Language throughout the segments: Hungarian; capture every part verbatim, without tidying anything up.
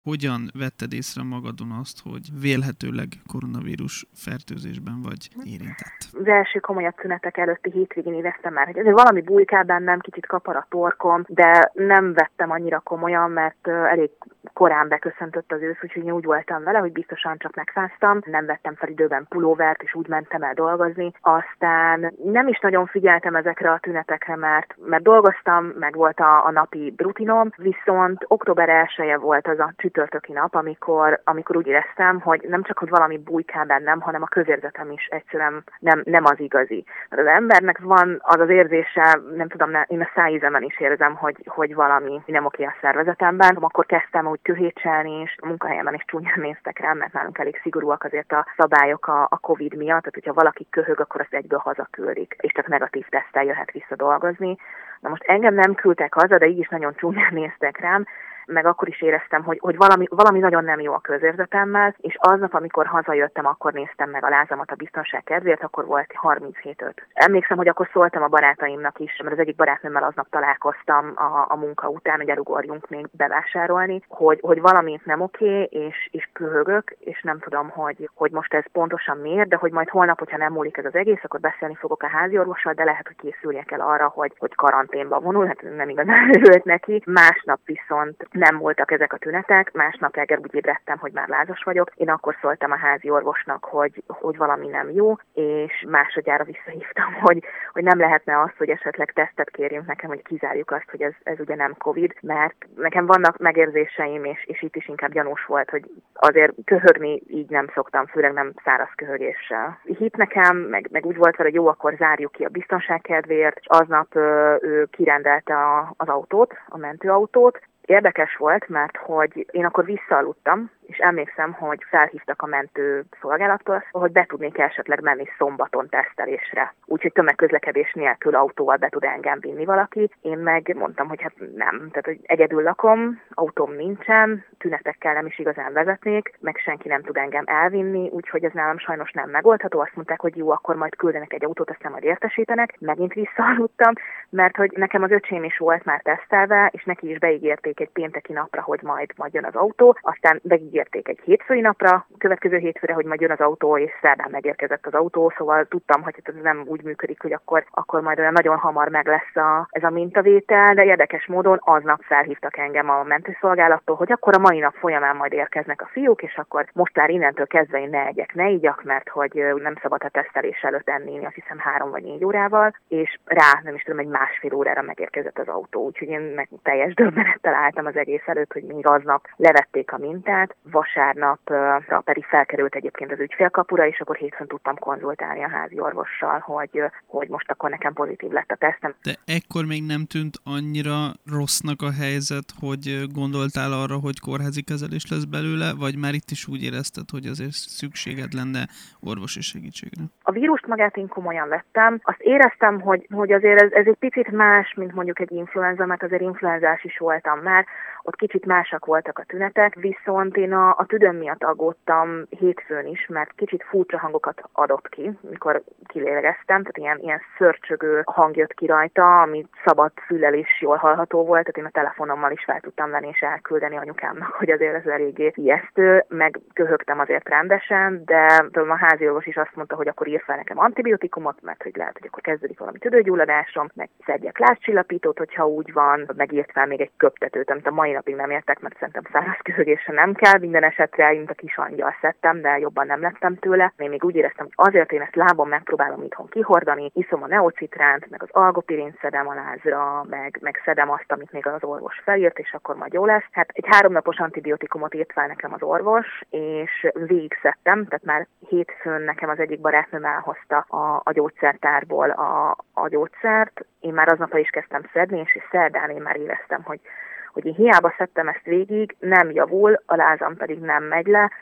Hogyan vetted észre magadon azt, hogy vélhetőleg koronavírus fertőzésben vagy érintett? Az első komolyabb tünetek előtti hétvégén éreztem már, hogy azért valami bujkál bennem, kicsit kapar a torkom, de nem vettem annyira komolyan, mert elég korán beköszöntött az ősz, úgyhogy én úgy voltam vele, hogy biztosan csak megfáztam, nem vettem fel időben pulóvert, és úgy mentem el dolgozni. Aztán nem is nagyon figyeltem ezekre a tünetekre, mert, mert dolgoztam, meg volt a, a napi rutinom, viszont október elseje volt az a csütörtöki nap, amikor, amikor úgy éreztem, hogy nem csak, hogy valami bujkál bennem, hanem a közérzetem is egyszerűen nem, nem az igazi. Mert az embernek van az az érzése, nem tudom, én a szájízemen is érzem, hogy, hogy valami nem oké a szervezetemben. Akkor kezdtem úgy köhétselni, és a munkahelyemen is csúnyán néztek rám, mert nálunk elég szigorúak azért a szabályok a, a Covid miatt, tehát hogyha valaki köhög, akkor azt egyből hazaküldik, és csak negatív teszttel jöhet vissza dolgozni. Na most engem nem küldtek haza, de így is nagyon csúnyán néztek rám, meg akkor is éreztem, hogy, hogy valami, valami nagyon nem jó a közérzetemmel, és aznap, amikor hazajöttem, akkor néztem meg a lázamat a biztonság kedvéért, akkor volt harminchét öt. Emlékszem, hogy akkor szóltam a barátaimnak is, mert az egyik barátnőmmel aznap találkoztam a, a munka után, hogy elugorjunk még bevásárolni, hogy, hogy valamit nem oké, és, és köhögök, és nem tudom, hogy, hogy most ez pontosan miért, de hogy majd holnap, hogyha nem múlik ez az egész, akkor beszélni fogok a háziorvossal, de lehet, hogy készüljek el arra, hogy, hogy karanténba vonul, hát nem igazán örült neki. Másnap viszont nem voltak ezek a tünetek, másnap reggel úgy ébredtem, hogy már lázas vagyok. Én akkor szóltam a házi orvosnak, hogy, hogy valami nem jó, és másodjára visszahívtam, hogy, hogy nem lehetne az, hogy esetleg tesztet kérjünk nekem, hogy kizárjuk azt, hogy ez, ez ugye nem Covid, mert nekem vannak megérzéseim, és, és itt is inkább gyanús volt, hogy azért köhögni így nem szoktam, főleg nem száraz köhögéssel. Hitt nekem, meg, meg úgy volt, hogy jó, akkor zárjuk ki a biztonság kedvéért, és aznap ö, ő kirendelte a, az autót, a mentőautót. Érdekes volt, mert hogy én akkor visszaaludtam, és emlékszem, hogy felhívtak a mentő szolgálattól, hogy be tudnék esetleg menni szombaton tesztelésre. Úgyhogy tömegközlekedés nélkül autóval be tud engem vinni valaki. Én meg mondtam, hogy hát nem. Tehát, hogy egyedül lakom, autóm nincsen, tünetekkel nem is igazán vezetnék, meg senki nem tud engem elvinni, úgyhogy ez nálam sajnos nem megoldható. Azt mondták, hogy jó, akkor majd küldenek egy autót, aztán majd értesítenek. Megint visszaaludtam, mert hogy nekem az öcsém is volt már tesztelve, és neki is beígérték egy pénteki napra, hogy majd, majd jön az autó, aztán beígérték egy hétfői napra, következő hétfőre, hogy majd jön az autó, és szerdán megérkezett az autó, szóval tudtam, hogy ez nem úgy működik, hogy akkor, akkor majd olyan nagyon hamar meg lesz a, ez a mintavétel, de érdekes módon aznap felhívtak engem a mentőszolgálattól, hogy akkor a mai nap folyamán majd érkeznek a fiúk, és akkor most már innentől kezdve én ne egyek, ne igyak, mert hogy nem szabad a tesztelés előtt enni, azt hiszem három vagy négy órával, és rá nem is tudom, egy másfél órára megérkezett az autó, úgyhogy én meg teljes döbbenettel álltam az egész előtt, hogy még aznap levették a mintát, vasárnapra pedig felkerült egyébként az ügyfélkapura, és akkor hétfőn tudtam konzultálni a házi orvossal, hogy, hogy most akkor nekem pozitív lett a tesztem. De ekkor még nem tűnt annyira rossznak a helyzet, hogy gondoltál arra, hogy kórházi kezelés lesz belőle, vagy már itt is úgy érezted, hogy azért szükséged lenne orvosi segítségre? A vírust magát én komolyan vettem. Azt éreztem, hogy, hogy azért ez, ez egy picit más, mint mondjuk egy influenza, mert azért influenzás is voltam már, ott kicsit másak voltak a tünetek, viszont én a, a tüdőm miatt aggódtam hétfőn is, mert kicsit furcsa hangokat adott ki, mikor kilélegeztem, tehát ilyen, ilyen szörcsögő hang jött ki rajta, ami szabad füllel is jól hallható volt, tehát én a telefonommal is fel tudtam venni és elküldeni anyukámnak, hogy azért ez eléggé ijesztő, meg köhögtem azért rendesen, de a háziorvos is azt mondta, hogy akkor ír fel nekem antibiotikumot, mert hogy lehet, hogy akkor kezdődik valami tüdőgyulladásom, meg szedjek lázcsillapítót, hogyha úgy van, meg írt fel még egy köptetőt, amit a mai napig nem értek, mert szerintem száraz köhögésre nem kell, minden esetre mint a kis angyal szedtem, de jobban nem lettem tőle. Én még úgy éreztem, hogy azért én ezt lábon megpróbálom itthon kihordani, iszom a neocitránt, meg az algopirint szedem a lázra, meg, meg szedem azt, amit még az orvos felírt, és akkor majd jó lesz. Hát egy háromnapos antibiotikumot írt fel nekem az orvos, és végig szedtem, tehát már hétfőn nekem az egyik barátnőm elhozta a, a gyógyszertárból a, a gyógyszert. Én már aznap is kezdtem szedni, és szerdán én már éreztem, hogy hogy én hiába szedtem ezt végig, nem javul, a lázam pedig nem megy le,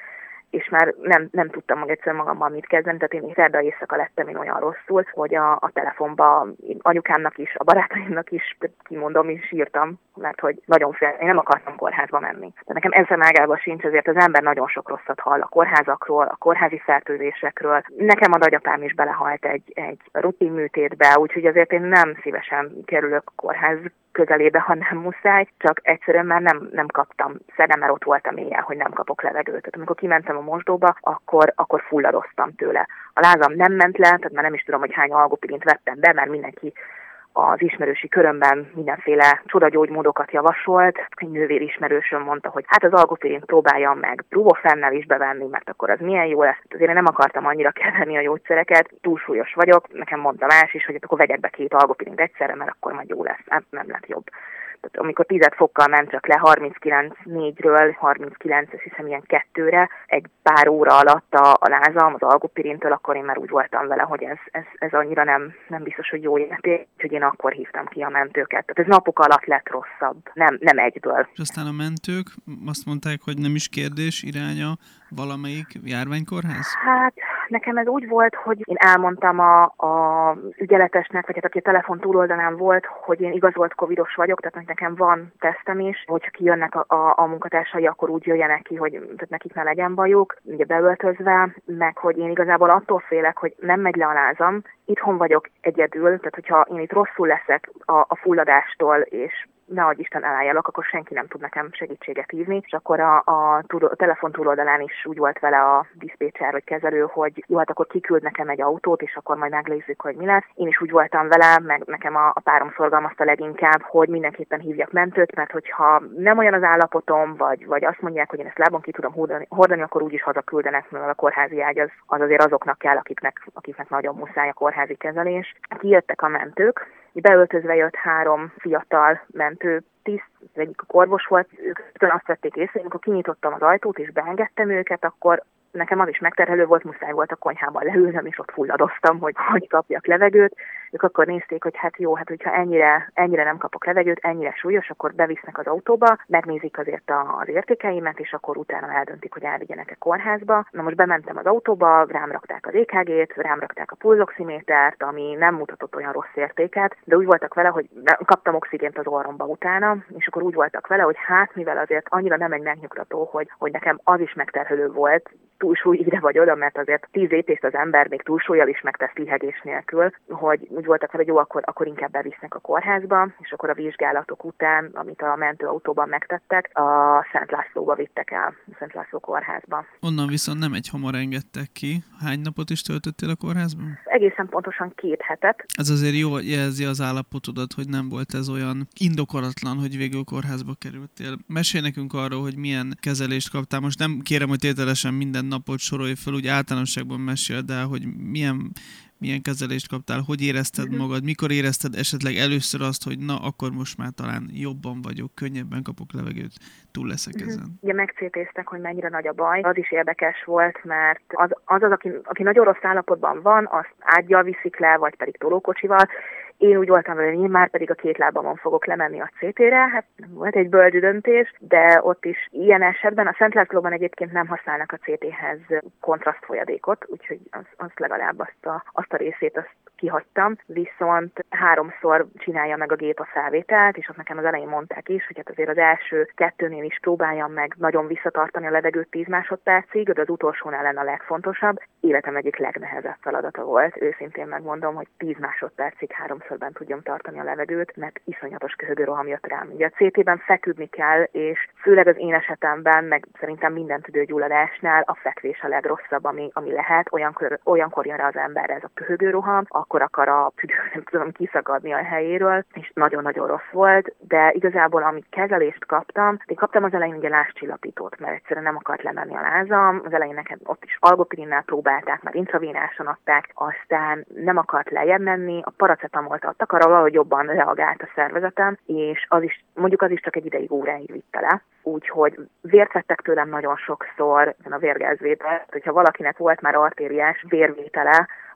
és már nem, nem tudtam meg egyszer magammal mit kezdeni, tehát én szerda éjszaka lettem én olyan rosszul, hogy a, a telefonba anyukámnak is, a barátaimnak is, kimondom, is írtam, mert hogy nagyon fél, én nem akartam kórházba menni. De nekem eszem ágában sincs, ezért az ember nagyon sok rosszat hall a kórházakról, a kórházi fertőzésekről. Nekem a nagyapám is belehalt egy, egy rutinműtétbe, úgyhogy azért én nem szívesen kerülök kórház közelébe, ha nem muszáj, csak egyszerűen már nem, nem kaptam szedem, mert ott voltam éjjel, hogy nem kapok levegőt. Tehát amikor kimentem a mosdóba, akkor, akkor fulladoztam tőle. A lázam nem ment le, tehát már nem is tudom, hogy hány algopirint vettem be, mert mindenki az ismerősi körömben mindenféle csodagyógymódokat javasolt. Egy nővér ismerősöm mondta, hogy hát az algopirint próbáljam meg Bruvofennel is bevenni, mert akkor az milyen jó lesz. Azért én nem akartam annyira keverni a gyógyszereket, túlsúlyos vagyok, nekem mondta más is, hogy akkor vegyek be két algopirint egyszerre, mert akkor majd jó lesz. Hát nem lett jobb. Tehát amikor tíz fokkal ment csak le harminckilenc négyről harminckilenc, azt hiszem ilyen kettőre, egy pár óra alatt a, a lázam, az algopirintől, akkor én már úgy voltam vele, hogy ez, ez, ez annyira nem, nem biztos, hogy jó életé, úgyhogy én akkor hívtam ki a mentőket. Tehát ez napok alatt lett rosszabb, nem, nem egyből. És aztán a mentők azt mondták, hogy nem is kérdés iránya valamelyik járványkórház? Hát nekem ez úgy volt, hogy én elmondtam a, a ügyeletesnek, vagy hát aki a telefon túloldalán volt, hogy én igazolt covidos vagyok, tehát hogy nekem van tesztem is, hogyha kijönnek a, a, a munkatársai, akkor úgy jöjjenek ki, hogy tehát nekik ne legyen bajuk, ugye beöltözve, meg hogy én igazából attól félek, hogy nem megy le a lázam, itthon vagyok egyedül, tehát hogyha én itt rosszul leszek a, a fulladástól, és ne adj Isten elálljalak, akkor senki nem tud nekem segítséget hívni, és akkor a, a, a telefon túloldalán is úgy volt vele a diszpécser vagy kezelő, hogy jó, hát akkor kiküld nekem egy autót, és akkor majd megnézzük, hogy mi lesz. Én is úgy voltam vele, meg nekem a, a párom szorgalmazta leginkább, hogy mindenképpen hívjak mentőt, mert hogyha nem olyan az állapotom, vagy, vagy azt mondják, hogy én ezt lábon ki tudom hordani, hordani akkor úgyis hazaküldenek, mert a kórházi ágy az, az azért azoknak kell, akiknek, akiknek nagyon muszáj a kórházi kezelés. Kijöttek a mentők, beöltözve jött három fiatal mentő, tiszt, egyik orvos volt, ők azt vették észre, amikor kinyitottam az ajtót és beengedtem őket, akkor nekem az is megterhelő volt, muszáj volt a konyhában leülnöm, és ott fulladoztam, hogy hogy kapjak levegőt. Ők akkor nézték, hogy hát jó, hát hogyha ennyire, ennyire nem kapok levegőt, ennyire súlyos, akkor bevisznek az autóba, megnézik azért az értékeimet, és akkor utána eldöntik, hogy elvigyenek-e kórházba. Na most bementem az autóba, rám rakták az é ká gét, rám rakták a pulzoximétert, ami nem mutatott olyan rossz értéket, de úgy voltak vele, hogy kaptam oxigént az orromba utána, és akkor úgy voltak vele, hogy hát mivel azért annyira nem egy megnyugtató, hogy, hogy nekem az is megterhelő volt, túlsúly ide vagy oda, mert azért tíz épészt az ember még túlsúlyjal is megtesz lihegés nélkül, hogy úgy voltak vele, hogy jó, akkor, akkor inkább bevisznek a kórházba, és akkor a vizsgálatok után, amit a mentőautóban megtettek, a Szent Lászlóba vittek el, a Szent László kórházba. Onnan viszont nem egy hamar engedtek ki. Hány napot is töltöttél a kórházban? Egészen pontosan két hetet. Ez azért jól jelzi az állapotodat, hogy nem volt ez olyan indokolatlan, hogy végül kórházba kerültél. Mesélj nekünk arról, hogy milyen kezelést kaptál. Most nem kérem, hogy tételesen minden napot sorolj fel, úgy általánosságban meséld el, hogy milyen, milyen kezelést kaptál, hogy érezted uh-huh. magad, mikor érezted esetleg először azt, hogy na, akkor most már talán jobban vagyok, könnyebben kapok levegőt, túl leszek uh-huh. ezen. Ugye megcétéztek, hogy mennyire nagy a baj. Az is érdekes volt, mert az, az, az aki, aki nagyon rossz állapotban van, azt ággyal viszik le, vagy pedig tolókocsival. Én úgy voltam vele, hogy én már pedig a két lábamon fogok lemenni a cé té-re, hát nem volt egy bölcs döntés, de ott is ilyen esetben a Szent Lászlóban egyébként nem használnak a cé té-hez kontraszt folyadékot, úgyhogy az, az legalább azt a, azt a részét azt kihagytam, viszont háromszor csinálja meg a gép a felvételt, és ott nekem az elején mondták is, hogy hát azért az első kettőnél is próbáljam meg nagyon visszatartani a levegőt tíz másodpercig, de az utolsónál lenne a legfontosabb. Életem egyik legnehezebb feladata volt, őszintén megmondom, hogy tíz másodpercig háromszorban tudjam tartani a levegőt, mert iszonyatos köhögőroham jött rám. Ugye a cé té-ben feküdni kell, és főleg az én esetemben, meg szerintem minden tüdőgyulladásnál a fekvés a legrosszabb, ami, ami lehet. Olyankor, olyankor jön rá az emberre ez a köhögőroham, akkor akar a tüdő, nem tudom, kiszakadni a helyéről, és nagyon-nagyon rossz volt, de igazából ami kezelést kaptam, én kaptam az elején ugye lázcsillapítót, mert egyszerűen nem akart lemenni a lázam, az elején nekem ott is algopirinnel próbálták, már intravénáson adták, aztán nem akart lejjebb menni, a paracetamolt adtak, arra valahogy jobban reagált a szervezetem, és az is, mondjuk az is csak egy ideig, óráig vitte le. Úgyhogy vért vettek tőlem nagyon sokszor a vérgázvétel, hogyha valakinek volt már artériás vérvétele,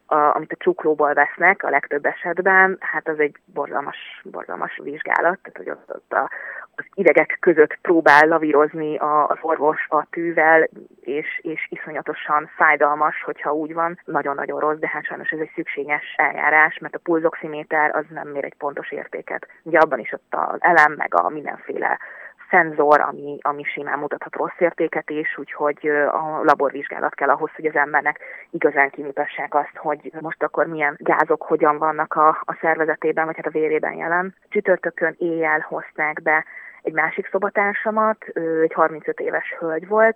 a, amit a csuklóból vesznek a legtöbb esetben, hát az egy borzalmas, borzalmas vizsgálat, tehát hogy ott, ott a, az idegek között próbál lavírozni a, az orvos a tűvel, és, és iszonyatosan fájdalmas, hogyha úgy van, nagyon-nagyon rossz, de hát sajnos ez egy szükséges eljárás, mert a pulzoximéter az nem mér egy pontos értéket. Ugye abban is ott az elem, meg a mindenféle szenzor, ami, ami simán mutathat rossz értéket is, úgyhogy a laborvizsgálat kell ahhoz, hogy az embernek igazán kimutassák azt, hogy most akkor milyen gázok hogyan vannak a, a szervezetében, vagy hát a vérében jelen. Csütörtökön éjjel hozták be egy másik szobatársamat, ő egy harmincöt éves hölgy volt,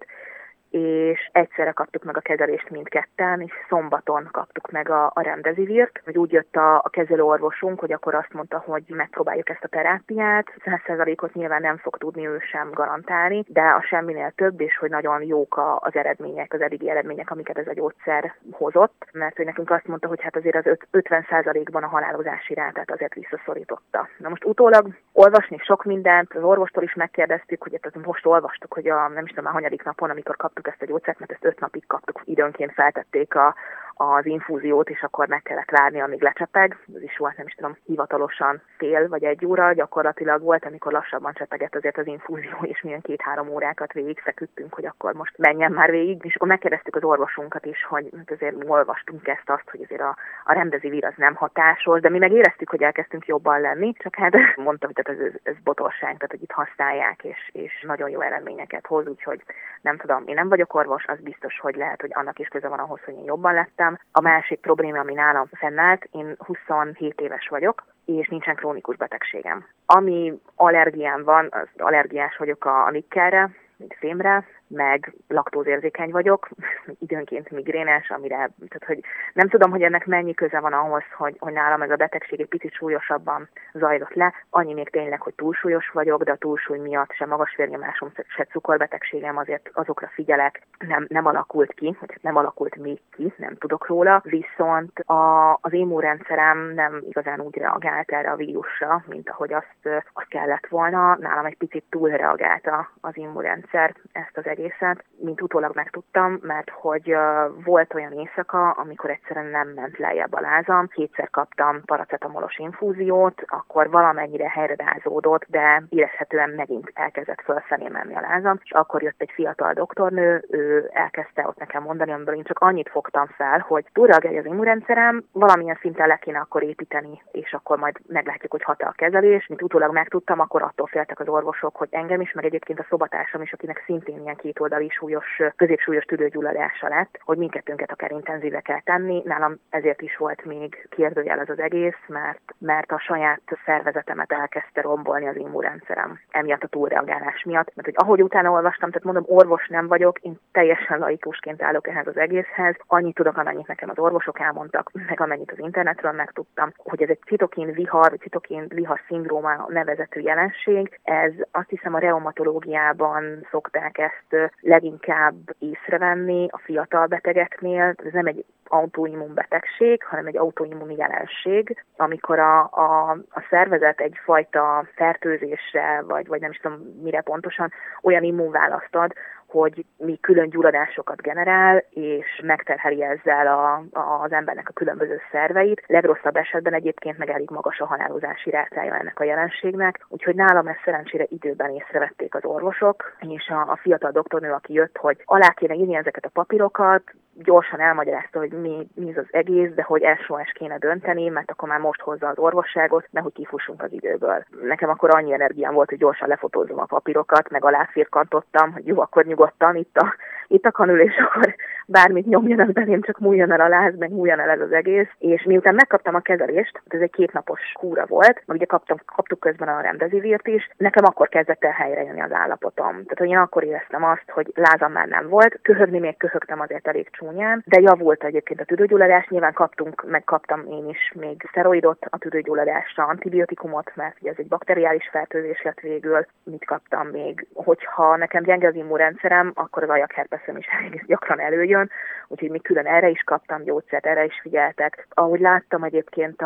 és egyszerre kaptuk meg a kezelést mindketten, és szombaton kaptuk meg a, a remdezivirt, hogy úgy jött a, a kezelőorvosunk, hogy akkor azt mondta, hogy megpróbáljuk ezt a terápiát. száz százalékot nyilván nem fog tudni ő sem garantálni, de a semminél több, és hogy nagyon jók az eredmények, az eddigi eredmények, amiket ez a gyógyszer hozott, mert hogy nekünk azt mondta, hogy hát azért az ötven százalékban a halálozási rátát azért visszaszorította. Na most utólag olvasni sok mindent, az orvostól is megkérdeztük, hogy hát most olvastuk, hogy a nem is tudom, a hanyadik napon, amikor kaptuk ezt a gyógyszert, mert ezt öt napig kaptuk, időnként feltették a, az infúziót, és akkor meg kellett várni, amíg lecsepeg. Ez is volt, nem is tudom, hivatalosan fél vagy egy óra, gyakorlatilag volt, amikor lassabban csepegett azért az infúzió, és milyen két-három órákat végig feküdtünk, hogy akkor most menjen már végig. És akkor megkérdeztük az orvosunkat is, hogy azért olvastunk ezt azt, hogy azért a, a remdesivir az nem hatásos, de mi meg éreztük, hogy elkezdtünk jobban lenni, csak hát mondtam, hogy ez, ez, ez botorság, tehát hogy itt használják, és, és nagyon jó eredményeket hoz, úgyhogy nem tudom, én nem vagyok orvos, az biztos, hogy lehet, hogy annak is köze van ahhoz, hogy én jobban lettem. A másik probléma, ami nálam fennállt, én huszonhét éves vagyok, és nincsen krónikus betegségem. Ami allergiám van, az allergiás vagyok a, a nikkelre, mint fémre, meg laktózérzékeny vagyok, időnként migrénes, amire, tehát hogy nem tudom, hogy ennek mennyi köze van ahhoz, hogy, hogy nálam ez a betegség egy picit súlyosabban zajlott le. Annyi még tényleg, hogy túlsúlyos vagyok, de a túlsúly miatt se magas vérnyomásom, se cukorbetegségem, azért azokra figyelek, nem, nem alakult ki, vagy nem alakult még ki, nem tudok róla, viszont a, az immunrendszerem nem igazán úgy reagált erre a vírusra, mint ahogy azt, azt kellett volna. Nálam egy picit túlreagált az immunrendszer ezt az egészet, mint utólag megtudtam, mert hogy uh, volt olyan éjszaka, amikor egyszerűen nem ment lejjebb a lázam, kétszer kaptam paracetamolos infúziót, akkor valamennyire helyreházódott, de érezhetően megint elkezdett fölfelé menni a lázam, és akkor jött egy fiatal doktornő, ő elkezdte ott nekem mondani, amiből én csak annyit fogtam fel, hogy túlreagálja az immunrendszerem, valamilyen szinten le kéne akkor építeni, és akkor majd meglátjuk, hogy hat-e a kezelés. Mint utólag megtudtam, akkor attól féltek az orvosok, hogy engem is, meg egyébként a szobatársam is, akinek szintén ilyen kétoldali súlyos, középsúlyos tüdőgyulladása lett, hogy mindkettőnket akár intenzíve kell tenni. Nálam ezért is volt még kérdőjel az az egész, mert, mert a saját szervezetemet elkezdte rombolni az immunrendszerem. Emiatt a túlreagálás miatt. Mert hogy ahogy utána olvastam, tehát mondom, orvos nem vagyok, én teljesen laikusként állok ehhez az egészhez. Annyit tudok, amennyit nekem az orvosok elmondtak, meg amennyit az internetről megtudtam, hogy ez egy citokin vihar, vagy citokin vihar szindróma nevezetű jelenség. Ez azt hiszem a reumatológiában szokták ezt leginkább észrevenni a fiatal betegeknél. Ez nem egy autoimmun betegség, hanem egy autoimmun jelenség, amikor a, a, a szervezet egyfajta fertőzésre, vagy, vagy nem is tudom mire pontosan, olyan immunválaszt ad, hogy mi külön gyulladásokat generál, és megterheli ezzel a, a, az embernek a különböző szerveit. Legrosszabb esetben egyébként meg elég magas a halálozási rátája ennek a jelenségnek, úgyhogy nálam ezt szerencsére időben észrevették az orvosok, és a, a fiatal doktornő, aki jött, hogy alá kéne írni ezeket a papírokat, gyorsan elmagyarázta, hogy mi, mi az egész, de hogy es o es kéne dönteni, mert akkor már most hozza az orvosságot, nehogy kifussunk az időből. Nekem akkor annyi energiám volt, hogy gyorsan lefotózom a papírokat, meg aláfirkantottam, hogy jó, akkor nyugodtan itt a, itt a kanül, és akkor bármit nyomjanak belém, csak múljon el a láz, meg múljon el ez az egész. És miután megkaptam a kezelést, ez egy kétnapos kúra volt, meg ugye kaptam, kaptuk közben a remdezivirt is, nekem akkor kezdett el helyrejönni az állapotom. Tehát, hogy én akkor éreztem azt, hogy lázam már nem volt, köhögni még köhögtem azért elég csúnyán, de javult egyébként a tüdőgyulladás, nyilván kaptunk, meg kaptam én is még szteroidot a tüdőgyulladásra, antibiotikumot, mert ugye ez egy bakteriális fertőzés lett végül. Mit kaptam még? Hogyha nekem gyenge az immunrendszerem, akkor az ajakherpeszem is elég gyakran előjön, úgyhogy még külön erre is kaptam gyógyszert, erre is figyeltek. Ahogy láttam egyébként a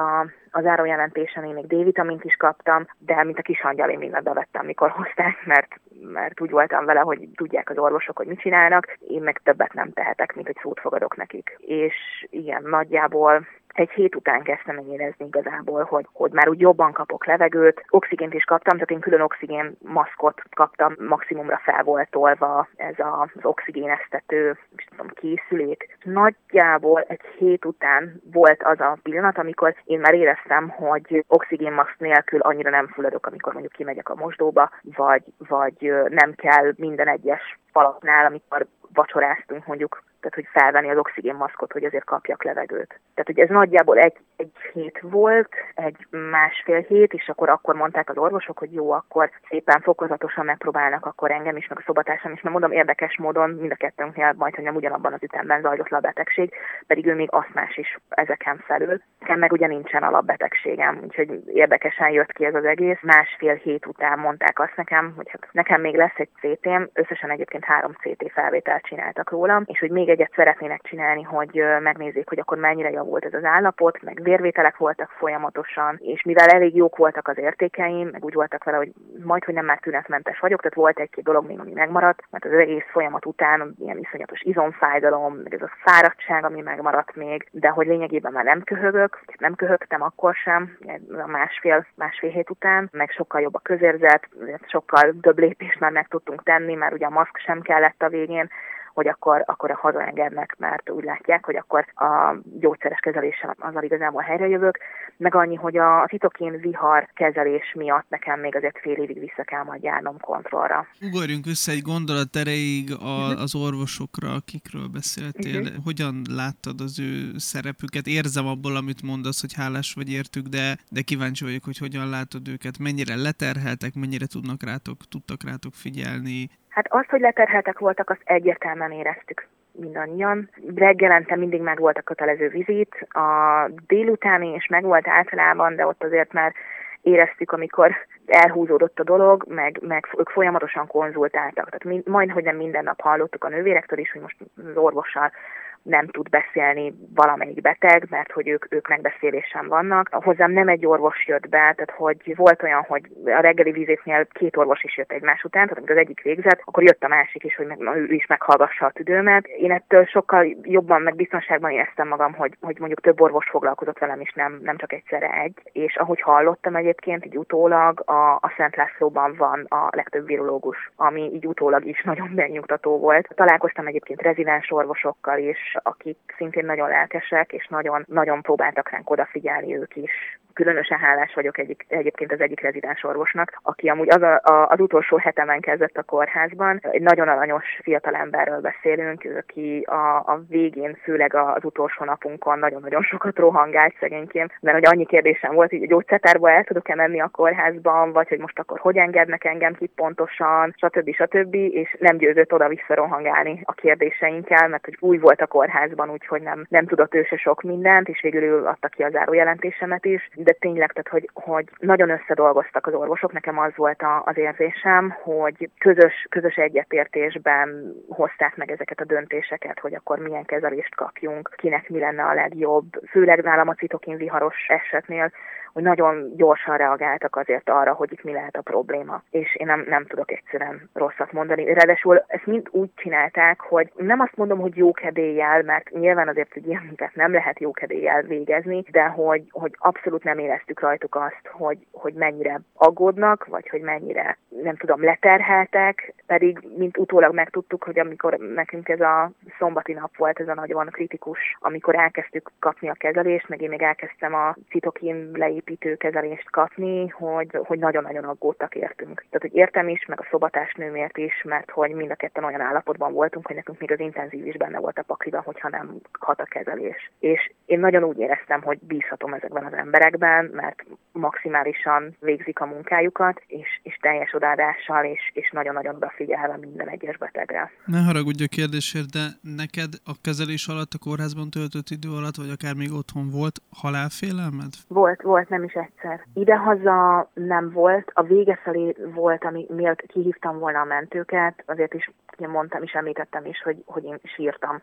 A zárójelentésen én még D-vitamint is kaptam, de mint a kis angyal én mindent bevettem, mikor hozták, mert, mert úgy voltam vele, hogy tudják az orvosok, hogy mit csinálnak, én meg többet nem tehetek, mint hogy szót fogadok nekik. És igen, nagyjából egy hét után kezdtem én érezni igazából, hogy, hogy már úgy jobban kapok levegőt. Oxigént is kaptam, tehát én külön oxigén maszkot kaptam, maximumra fel volt tolva ez a, az oxigéneztető tudom, készülék. Nagyjából egy hét után volt az a pillanat, amikor én már éreztem, hogy oxigénmaszk nélkül annyira nem fulladok, amikor mondjuk kimegyek a mosdóba, vagy, vagy nem kell minden egyes falatnál, amikor vacsoráztunk mondjuk, tehát hogy felvenni az oxigénmaszkot, hogy azért kapjak levegőt. Tehát, hogy ez nagyjából egy, egy hét volt, egy másfél hét, és akkor akkor mondták az orvosok, hogy jó, akkor szépen fokozatosan megpróbálnak akkor engem is, meg a szobatársam is, mert mondom, érdekes módon mind a kettőnknél majdnem nem ugyanabban az ütemben zajlott le a betegség, pedig ő még asztmás is ezeken felül. Nekem meg ugye nincsen alapbetegségem, úgyhogy érdekesen jött ki ez az egész. Másfél hét után mondták azt nekem, hogy hát nekem még lesz egy cé tém, összesen egyébként három cé té felvételt csináltak rólam, és hogy még egyet szeretnének csinálni, hogy megnézzék, hogy akkor mennyire javult ez az állapot, meg vérvételek voltak folyamatosan, és mivel elég jók voltak az értékeim, meg úgy voltak vele, hogy majd, hogy nem már tünetmentes vagyok, tehát volt egy-két dolog még, ami megmaradt, mert az egész folyamat után ilyen iszonyatos izomfájdalom, meg ez a fáradtság, ami megmaradt még, de hogy lényegében már nem köhögök, nem köhögtem akkor sem, a másfél, másfél hét után, meg sokkal jobb a közérzet, sokkal több lépést már meg tudtunk tenni, már ugye a maszk sem kellett a végén, hogy akkor, akkor a hazaengednek, mert úgy látják, hogy akkor a gyógyszeres kezeléssel azzal igazából helyre jövök, meg annyi, hogy a citokén vihar kezelés miatt nekem még azért fél évig vissza kell majd járnom kontrollra. Ugorjunk vissza egy gondolat erejéig a, az orvosokra, akikről beszéltél. Uh-huh. Hogyan láttad az ő szerepüket? Érzem abból, amit mondasz, hogy hálás vagy értük, de, de kíváncsi vagyok, hogy hogyan látod őket, mennyire leterheltek, mennyire tudnak rátok, tudtak rátok figyelni. Hát azt, hogy leterheltek voltak, azt egyértelműen éreztük mindannyian. Reggelente mindig meg volt a kötelező vizit, a délutáni is meg volt általában, de ott azért már éreztük, amikor elhúzódott a dolog, meg, meg ők folyamatosan konzultáltak. Tehát mi, majdhogy nem minden nap hallottuk a nővérektől is, hogy most az orvossal nem tud beszélni valamelyik beteg, mert hogy ők, ők megbeszélésen vannak. Hozzám nem egy orvos jött be, tehát hogy volt olyan, hogy a reggeli vizétnél két orvos is jött egymás után, tehát amikor az egyik végzett, akkor jött a másik is, hogy meg, ő is meghallgassa a tüdőmet. Én ettől sokkal jobban, meg biztonságban éreztem magam, hogy, hogy mondjuk több orvos foglalkozott velem is, nem, nem csak egyszerre egy. És ahogy hallottam egyébként, így utólag a, a Szent Lászlóban van a legtöbb virológus, ami így utólag is nagyon megnyugtató volt. Találkoztam egyébként rezidens orvosokkal is, akik szintén nagyon lelkesek, és nagyon, nagyon próbáltak ránk odafigyelni ők is. Különösen hálás vagyok egyik, egyébként az egyik rezidens orvosnak, aki amúgy az, a, a, az utolsó hetemen kezdett a kórházban. Egy nagyon aranyos fiatalemberről beszélünk, aki a, a végén, főleg az utolsó napunkon nagyon-nagyon sokat rohangált szegényként, mert hogy annyi kérdésem volt, hogy a gyógyszertárba el tudok-e menni a kórházban, vagy hogy most akkor hogy engednek engem ki pontosan, stb. stb. És nem győzött oda-vissza rohangálni a kérdéseinkkel, mert hogy új volt a kórházban, úgyhogy nem, nem tudott ő se sok mindent, és végül ő adta ki a zárójelentésemet is. De tényleg, tehát, hogy, hogy nagyon összedolgoztak az orvosok, nekem az volt a, az érzésem, hogy közös, közös egyetértésben hozták meg ezeket a döntéseket, hogy akkor milyen kezelést kapjunk, kinek mi lenne a legjobb, főleg nálam a citokén viharos esetnél, hogy nagyon gyorsan reagáltak azért arra, hogy itt mi lehet a probléma. És én nem, nem tudok egyszerűen rosszat mondani. Ráadásul ezt mind úgy csinálták, hogy nem azt mondom, hogy jókedéllyel, mert nyilván azért, hogy ilyen munkát nem lehet jókedéllyel végezni, de hogy, hogy abszolút nem éreztük rajtuk azt, hogy, hogy mennyire aggódnak, vagy hogy mennyire, nem tudom, leterheltek, pedig mint utólag megtudtuk, hogy amikor nekünk ez a szombati nap volt, ez a nagyon kritikus, amikor elkezdtük kapni a kezelést, meg én még elkezdtem a citokín leépítő kezelést kapni, hogy, hogy nagyon-nagyon aggódtak értünk. Tehát, hogy értem is, meg a szobatársnőmért is, mert hogy mind a ketten olyan állapotban voltunk, hogy nekünk még az intenzív is benne volt a pakliban, hogyha nem hat a kezelés. És én nagyon úgy éreztem, hogy bízhatom ezekben az emberekben, mert maximálisan végzik a munkájukat, és, és teljes odaadással, és, és nagyon-nagyon odafigyelve minden egyes betegre. Ne haragudj a kérdésért, de neked a kezelés alatt, a kórházban töltött idő alatt, vagy akár még otthon volt halálfélelmed? Volt, volt, nem is egyszer. Idehaza nem volt, a vége felé volt, ami miatt kihívtam volna a mentőket, azért is mondtam is, említettem is, hogy, hogy én sírtam a, a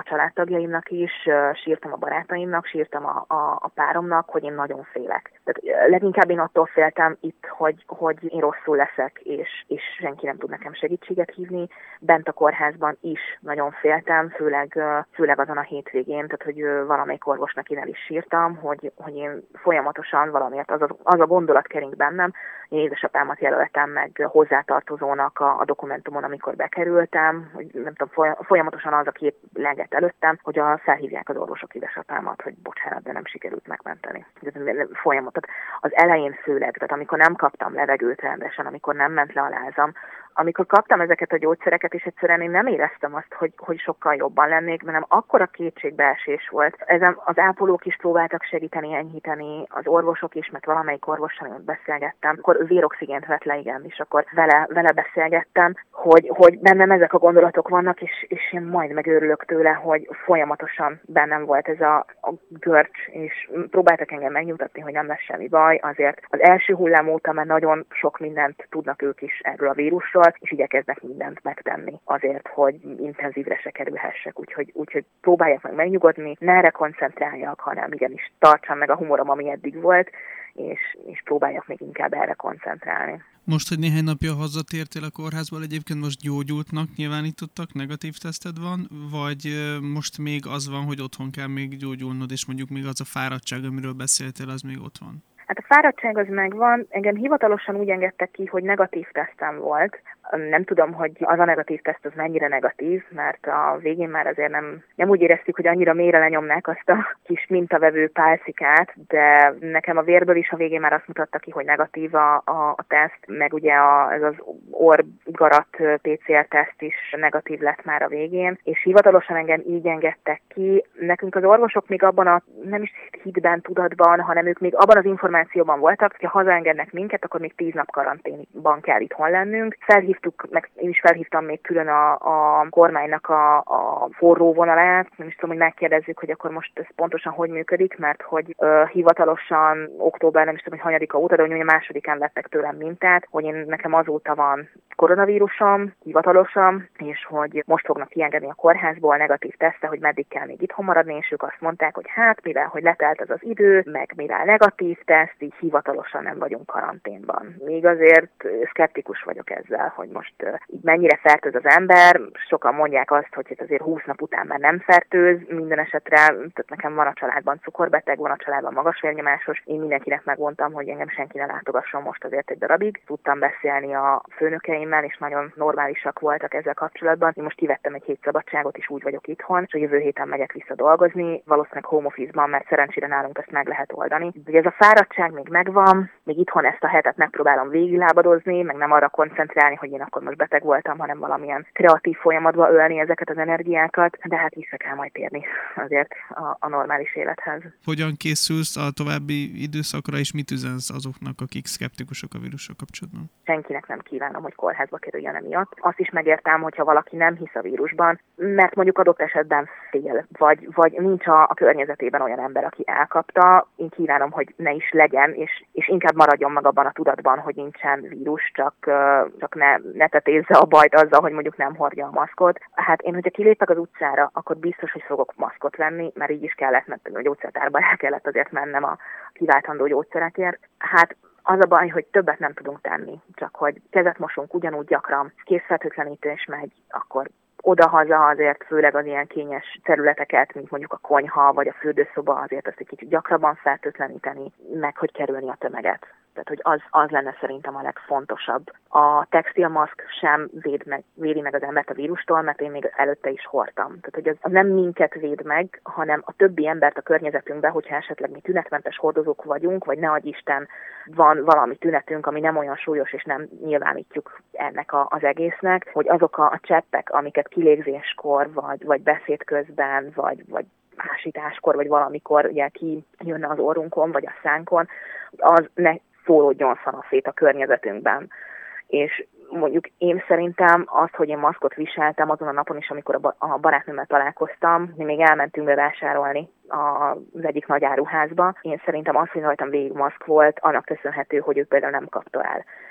családtagjaimnak is, sírtam a barátaimnak, sírtam a, a, a páromnak, hogy én nagyon félek. Tehát leginkább én attól féltem itt, hogy, hogy én rosszul leszek, és, és senki nem tud nekem segítséget hívni. Bent a kórházban is nagyon féltem, főleg, főleg azon a hétvégén, tehát hogy valamelyik orvosnak én el is sírtam, hogy, hogy én folyamatosan valamiért az a, az a gondolat kering bennem, én édesapámat jelöltem meg hozzátartozónak a, a dokumentumon, amikor bekerültem, hogy nem tudom, folyamatosan az a kép lengett előttem, hogy a, felhívják az orvosok édesapámat, hogy bocsánat, de nem sikerült megmenteni. Folyamat, tehát az elején főleg, tehát amikor nem kaptam levegőt rendesen, amikor nem ment le a lázam, amikor kaptam ezeket a gyógyszereket, és egyszerűen én nem éreztem azt, hogy, hogy sokkal jobban lennék, hanem akkora kétségbeesés volt. Ezen az ápolók is próbáltak segíteni, enyhíteni, az orvosok is, mert valamelyik orvossal én beszélgettem, akkor véroxigént vett le, igen, és akkor vele, vele beszélgettem, hogy, hogy bennem ezek a gondolatok vannak, és, és én majd megőrülök tőle, hogy folyamatosan bennem volt ez a, a görcs, és próbáltak engem megnyugtatni, hogy nem lesz semmi baj, azért az első hullám óta már nagyon sok mindent tudnak ők is erről a vírusról, és igyekeznek mindent megtenni azért, hogy intenzívre se kerülhessek. Úgyhogy, úgyhogy próbálják meg megnyugodni, ne erre koncentráljak, hanem igenis tartsam meg a humorom, ami eddig volt, és, és próbáljak még inkább erre koncentrálni. Most, hogy néhány napja hazatértél a kórházból, egyébként most gyógyultnak nyilvánítottak, negatív teszted van, vagy most még az van, hogy otthon kell még gyógyulnod, és mondjuk még az a fáradtság, amiről beszéltél, az még ott van? Hát a fáradtság az megvan, engem hivatalosan úgy engedtek ki, hogy negatív tesztem volt. Nem tudom, hogy az a negatív teszt az mennyire negatív, mert a végén már azért nem, nem úgy éreztük, hogy annyira mélyre lenyomnák azt a kis mintavevő pálcikát, de nekem a vérből is a végén már azt mutatta ki, hogy negatív a, a, a teszt, meg ugye a, ez az orrgarat pé cé er teszt is negatív lett már a végén, és hivatalosan engem így engedtek ki. Nekünk az orvosok még abban a, nem is hitben, tudatban, hanem ők még abban az információban voltak, hogy ha hazaengednek minket, akkor még tíz nap karanténban kell itthon lennünk. Felhívtuk, meg én is felhívtam még külön a, a kormánynak a, a forró vonalát, nem is tudom, hogy megkérdezzük, hogy akkor most ez pontosan hogy működik, mert hogy uh, hivatalosan október, nem is tudom, hogy hanyadika óta, de hogy a másodikán vettek tőlem mintát, hogy én nekem azóta van koronavírusom, hivatalosan, és hogy most fognak kiengedni a kórházból negatív teszte, hogy meddig kell még itthon maradni, és ők azt mondták, hogy hát mivel, hogy letelt az az idő, meg mivel negatív teszt, így hivatalosan nem vagyunk karanténban. Még azért szkeptikus vagyok ezzel, hogy most uh, így mennyire fertőz az ember. Sokan mondják azt, hogy ez azért húsz nap után már nem fertőz, minden esetre, tehát nekem van a családban cukorbeteg, van a családban magas vérnyomásos. Én mindenkinek megmondtam, hogy engem senki ne látogasson most azért egy darabig. Tudtam beszélni a főnökeimmel, és nagyon normálisak voltak ezzel kapcsolatban. Én most kivettem egy hét szabadságot, és úgy vagyok itthon, és a jövő héten megyek vissza dolgozni, valószínűleg home office-ban, mert szerencsére nálunk ezt meg lehet oldani. Ugye ez a fáradtság még megvan, még itthon ezt a hetet megpróbálom végiglábadozni, meg nem arra koncentrálni, hogy én akkor most beteg voltam, hanem valamilyen kreatív folyamatba ölni ezeket az energiákat, de hát vissza kell majd térni azért a, a normális élethez. Hogyan készülsz a további időszakra, és mit üzensz azoknak, akik szkeptikusok a vírussal kapcsolatban? Senkinek nem kívánom, hogy kórházba kerüljön emiatt. Azt is megértem, hogyha valaki nem hisz a vírusban, mert mondjuk adott esetben fél, vagy, vagy nincs a, a környezetében olyan ember, aki elkapta. Én kívánom, hogy ne is legyen, és, és inkább maradjon meg abban a tudatban, hogy nincsen vírus, csak, csak ne, ne tetézze a bajt azzal, hogy mondjuk nem hordja a maszkot. Hát én, hogyha kilépek az utcára, akkor biztos, hogy fogok maszkot venni, mert így is kellett, mert a gyógyszertárba el kellett azért mennem a kiváltandó gyógyszerekért. Hát az a baj, hogy többet nem tudunk tenni, csak hogy kezet mosunk ugyanúgy gyakran, készfertőtlenítés megy, akkor oda-haza azért, főleg az ilyen kényes területeket, mint mondjuk a konyha vagy a fürdőszoba, azért azt egy kicsit gyakrabban fertőtleníteni, meg hogy kerülni a tömeget. Tehát, hogy az, az lenne szerintem a legfontosabb. A textilmaszk sem véd meg, védi meg az embert a vírustól, mert én még előtte is hordtam. Tehát, hogy az, az nem minket véd meg, hanem a többi embert a környezetünkben, hogyha esetleg mi tünetmentes hordozók vagyunk, vagy ne adj Isten, van valami tünetünk, ami nem olyan súlyos, és nem nyilvánítjuk ennek a, az egésznek, hogy azok a, a cseppek, amiket kilégzéskor, vagy, vagy beszéd közben, vagy, vagy hásításkor, vagy valamikor ugye kijönne az orrunkon, vagy a szánkon, az ne szólódjon szanaszét a környezetünkben. És mondjuk én szerintem azt, hogy én maszkot viseltem azon a napon is, amikor a, a barátnőmmel találkoztam, mi még elmentünk bevásárolni az egyik nagy áruházba. Én szerintem az, hogy rajtam végig maszk volt, annak köszönhető, hogy ő például nem kapta el.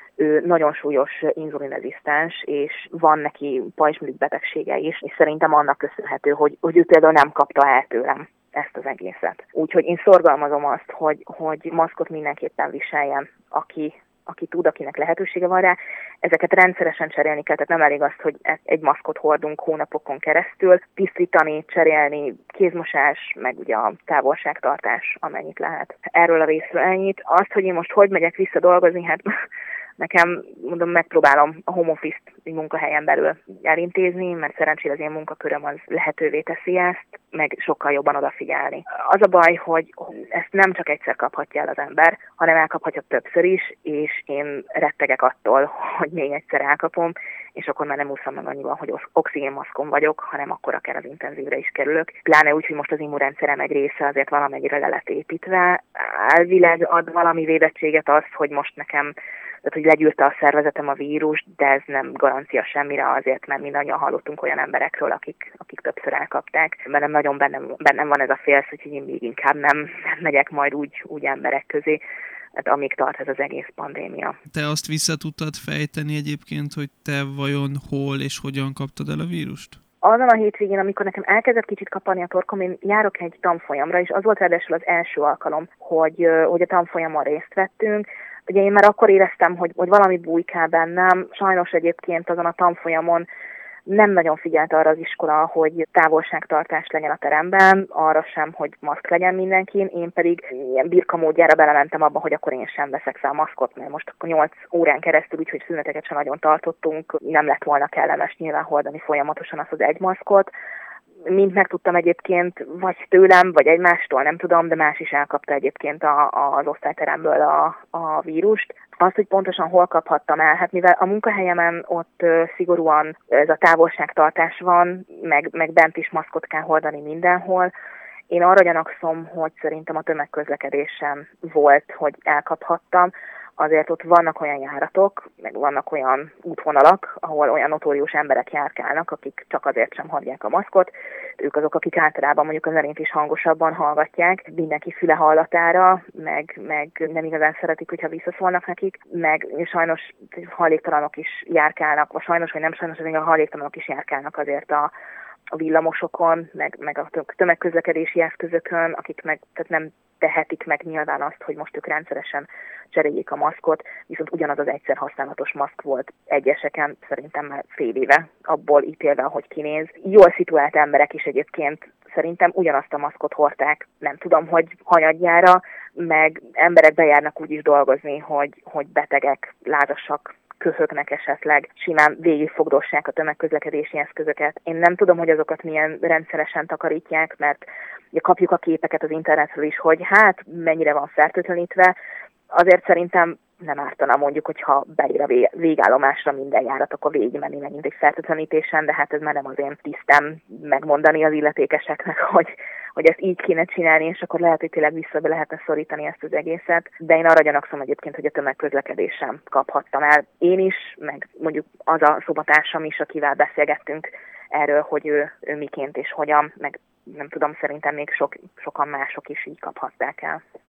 ő nagyon súlyos inzulinrezisztens, és van neki pajzsmirigy betegsége is, és szerintem annak köszönhető, hogy, hogy ő például nem kapta el tőlem ezt az egészet. Úgyhogy én szorgalmazom azt, hogy, hogy maszkot mindenképpen viseljen, aki, aki tud, akinek lehetősége van rá. Ezeket rendszeresen cserélni kell, tehát nem elég azt, hogy egy maszkot hordunk hónapokon keresztül, tisztítani, cserélni, kézmosás, meg ugye a távolságtartás, amennyit lehet. Erről a részről ennyit. Azt, hogy én most hogy megyek vissza dolgozni, hát nekem, mondom, megpróbálom a home office-t egy munkahelyen belül elintézni, mert szerencsére az én munkaköröm az lehetővé teszi ezt, meg sokkal jobban odafigyelni. Az a baj, hogy ezt nem csak egyszer kaphatja el az ember, hanem elkaphatja többször is, és én rettegek attól, hogy még egyszer elkapom, és akkor már nem úszom meg annyiban, hogy oxigénmaszkon vagyok, hanem akkor akár az intenzívre is kerülök. Pláne úgy, hogy most az immunrendszerem egy része azért valamennyire le lett építve. Elvileg ad valami védettséget az, hogy most nekem, tehát hogy legyűrte a szervezetem a vírust, de ez nem garancia semmire azért, mert mindannyian hallottunk olyan emberekről, akik, akik többször elkapták. Bennem nagyon bennem, bennem van ez a félsz, hogy én még inkább nem, nem megyek majd úgy, úgy emberek közé, hát amíg tart ez az egész pandémia. Te azt vissza tudtad fejteni egyébként, hogy te vajon hol és hogyan kaptad el a vírust? Azon a hétvégén, amikor nekem elkezdett kicsit kaparni a torkom, én járok egy tanfolyamra, és az volt ráadásul az első alkalom, hogy, hogy a tanfolyamon részt vettünk. Ugye én már akkor éreztem, hogy, hogy valami bújkál bennem. Sajnos egyébként azon a tanfolyamon nem nagyon figyelt arra az iskola, hogy távolságtartás legyen a teremben, arra sem, hogy maszk legyen mindenkin, én pedig ilyen birkamódjára belementem abba, hogy akkor én sem veszek fel maszkot, mert most akkor nyolc órán keresztül, úgyhogy szüneteket sem nagyon tartottunk, nem lett volna kellemes nyilván hordani folyamatosan azt az egy maszkot. Mint megtudtam egyébként, vagy tőlem, vagy egymástól, nem tudom, de más is elkapta egyébként a, a, az osztályteremből a, a vírust. Azt, hogy pontosan hol kaphattam el, hát mivel a munkahelyemen ott uh, szigorúan ez a távolságtartás van, meg, meg bent is maszkot kell hordani mindenhol, én arra gyanakszom, hogy szerintem a tömegközlekedésen volt, hogy elkaphattam. Azért ott vannak olyan járatok, meg vannak olyan útvonalak, ahol olyan notórius emberek járkálnak, akik csak azért sem hordják a maszkot. Ők azok, akik általában mondjuk a zenét is hangosabban hallgatják, mindenki füle hallatára, meg, meg nem igazán szeretik, hogyha visszaszólnak nekik, meg sajnos hajléktalanok is járkálnak, vagy sajnos, vagy nem sajnos, azért a hajléktalanok is járkálnak azért a a villamosokon, meg, meg a tömegközlekedési eszközökön, akik meg tehát nem tehetik meg nyilván azt, hogy most ők rendszeresen cseréljék a maszkot, viszont ugyanaz az egyszer használatos maszk volt egyeseken, szerintem már fél éve, abból ítélve, ahogy kinéz. Jól szituált emberek is egyébként szerintem ugyanazt a maszkot hordták, nem tudom, hogy hanyadjára, meg emberek bejárnak úgy is dolgozni, hogy, hogy betegek, lázasak, köhögnek esetleg, simán végigfogdossák a tömegközlekedési eszközöket. Én nem tudom, hogy azokat milyen rendszeresen takarítják, mert ugye kapjuk a képeket az internetről is, hogy hát mennyire van fertőtlenítve. Azért szerintem nem ártana mondjuk, hogyha beír a végállomásra minden járat, akkor végigmenni megint egy fertőtlenítésen, de hát ez már nem az én tisztem megmondani az illetékeseknek, hogy, hogy ezt így kéne csinálni, és akkor lehet, hogy tényleg vissza be lehetne szorítani ezt az egészet. De én arra gyanakszom egyébként, hogy a tömegközlekedésen kaphattam el. Én is, meg mondjuk az a szobatársam is, akivel beszélgettünk erről, hogy ő, ő miként és hogyan, meg nem tudom, szerintem még sok, sokan mások is így kaphatták el.